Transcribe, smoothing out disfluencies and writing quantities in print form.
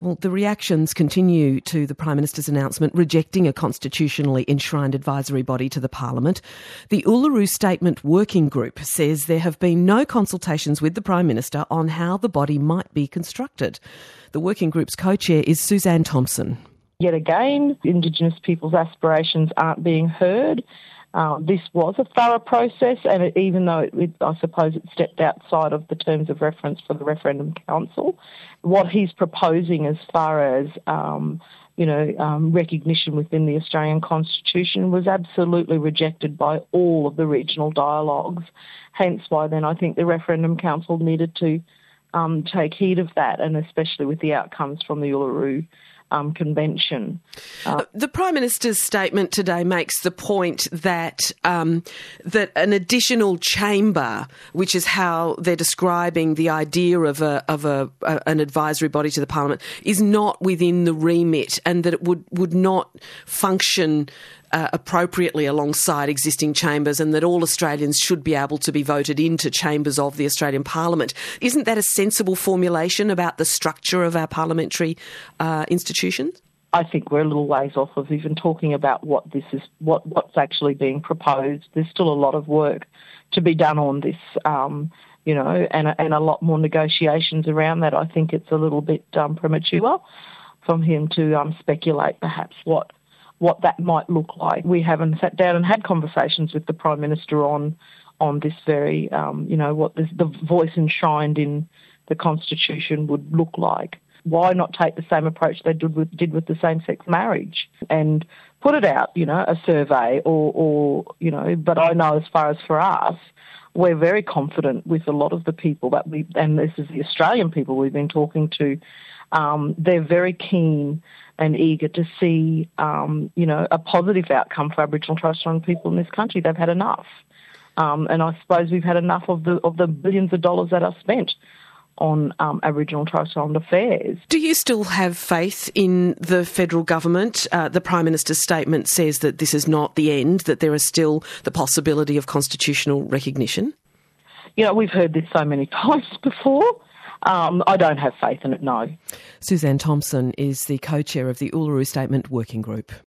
Well, the reactions continue to the Prime Minister's announcement rejecting a constitutionally enshrined advisory body to the Parliament. The Uluru Statement Working Group says there have been no consultations with the Prime Minister on how the body might be constructed. The working group's co-chair is Suzanne Thompson. Yet again, Indigenous people's aspirations aren't being heard. This was a thorough process, and even though I suppose it stepped outside of the terms of reference for the Referendum Council, what he's proposing as far as recognition within the Australian Constitution was absolutely rejected by all of the regional dialogues. Hence why then I think the Referendum Council needed to take heed of that, and especially with the outcomes from the Uluru Convention. The Prime Minister's statement today makes the point that that an additional chamber, which is how they're describing the idea of an advisory body to the Parliament, is not within the remit, and that it would not function appropriately alongside existing chambers, and that all Australians should be able to be voted into chambers of the Australian Parliament. Isn't that a sensible formulation about the structure of our parliamentary institutions? I think we're a little ways off of even talking about what's actually being proposed. There's still a lot of work to be done on this, and a lot more negotiations around that. I think it's a little bit premature from him to speculate perhaps what that might look like. We haven't sat down and had conversations with the Prime Minister on this very, what the voice enshrined in the Constitution would look like. Why not take the same approach they did with the same-sex marriage and put it out, a survey but I know as far as for us, we're very confident with a lot of the people and this is the Australian people we've been talking to, they're very keen and eager to see, a positive outcome for Aboriginal and Torres Strait Islander people in this country. They've had enough. And I suppose we've had enough of the billions of dollars that are spent on Aboriginal and Torres Strait Islander affairs. Do you still have faith in the federal government? The Prime Minister's statement says that this is not the end, that there is still the possibility of constitutional recognition. We've heard this so many times before. I don't have faith in it, no. Suzanne Thompson is the co-chair of the Uluru Statement Working Group.